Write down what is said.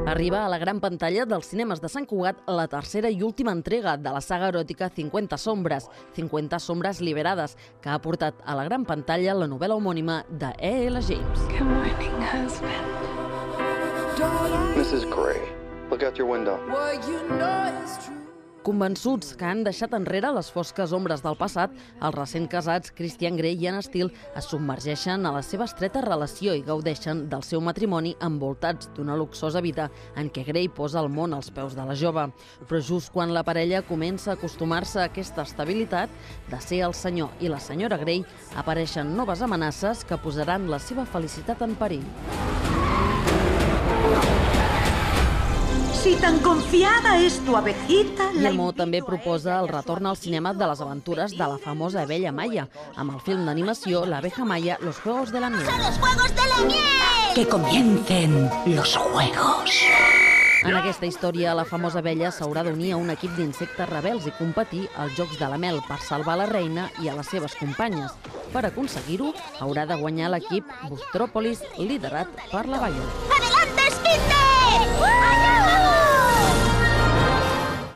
Arriba a la gran pantalla dels cinemes de Sant Cugat la tercera i última entrega de la saga eròtica 50 sombres liberades, que ha portat a la gran pantalla la novel·la homònima de E.L. James. Good morning, husband. Mrs. Gray, look out your window. Convençuts que han deixat enrere les fosques ombres del passat, els recent casats Christian Grey i Anne Steele es submergeixen a la seva estreta relació i gaudeixen del seu matrimoni envoltats d'una luxosa vida en què Grey posa el món als peus de la jove. Però just quan la parella comença a acostumar-se a aquesta estabilitat de ser el senyor i la senyora Grey, apareixen noves amenaces que posaran la seva felicitat en perill. Si tan confiada es tu abejita... Guillemot també proposa el retorn al cinema de les aventures de la famosa abella Maya, amb el film d'animació La abeja Maya, Los Juegos de la Miel. ¡Son los Juegos de la Miel! Que comiencen los juegos. En aquesta història, la famosa abella s'haurà d'unir a un equip d'insectes rebels i competir als Jocs de la Mel per salvar la reina i a les seves companyes. Per aconseguir-ho, haurà de guanyar l'equip Bustròpolis, liderat per la Viola. ¡Adelante, Spinde! ¡Allá!